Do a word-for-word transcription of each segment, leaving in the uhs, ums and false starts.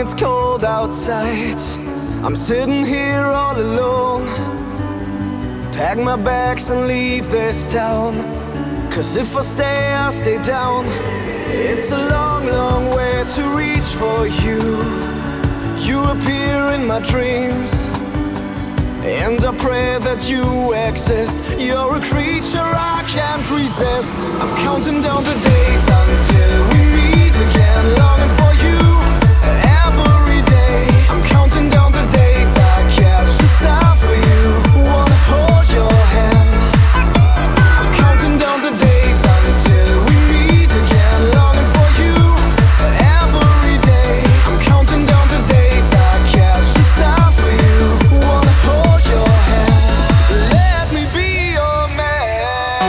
it's cold outside. I'm sitting here all alone. Pack my bags and leave this town, 'cause if I stay, I'll stay down. It's a long, long way to reach for you. You appear in my dreams, and I pray that you exist. You're a creature I can't resist. I'm counting down the days until we meet again, longing for you every day. I'm counting down the days I catch the star for you, wanna hold your hand. I'm counting down the days until we meet again, longing for you every day. I'm counting down the days I catch the star for you, wanna hold your hand. Let me be your man.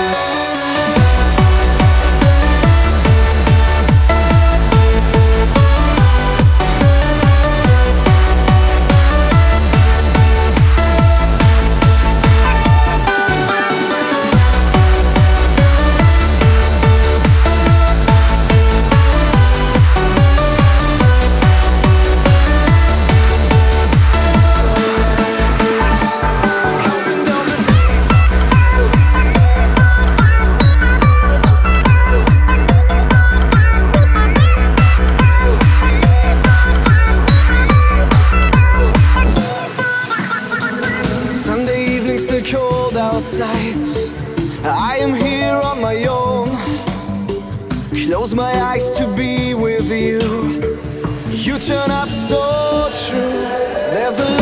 Sunday evenings still cold outside. I am here on my own. Close my eyes to be with you. You turn up so true. There's a